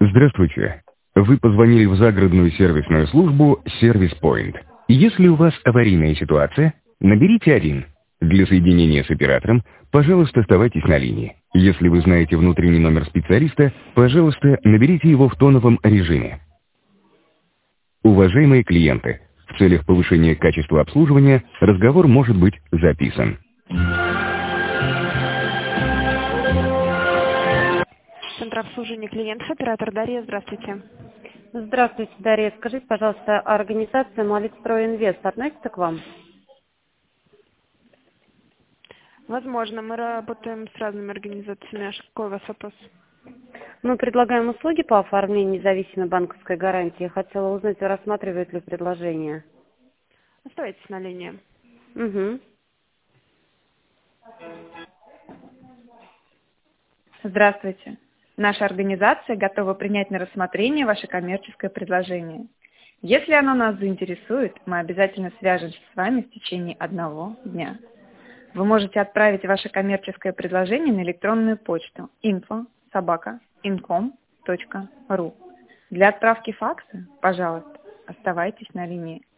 Здравствуйте. Вы позвонили в загородную сервисную службу Service Point. Если у вас аварийная ситуация, наберите 1. Для соединения с оператором, пожалуйста, оставайтесь на линии. Если вы знаете внутренний номер специалиста, пожалуйста, наберите его в тоновом режиме. Уважаемые клиенты, в целях повышения качества обслуживания разговор может быть записан. Центр обслуживания клиентов, оператор Дарья, здравствуйте. Здравствуйте, Дарья. Скажите, пожалуйста, организация Молитстройинвест относится к вам? Возможно, мы работаем с разными организациями. А какой у вас вопрос? Мы предлагаем услуги по оформлению независимой банковской гарантии. Я хотела узнать, вы рассматриваете ли предложение. Оставайтесь на линии. Угу. Здравствуйте. Наша организация готова принять на рассмотрение ваше коммерческое предложение. Если оно нас заинтересует, мы обязательно свяжемся с вами в течение 1 дня. Вы можете отправить ваше коммерческое предложение на электронную почту info@incom.ru. Для отправки факса, пожалуйста, оставайтесь на линии.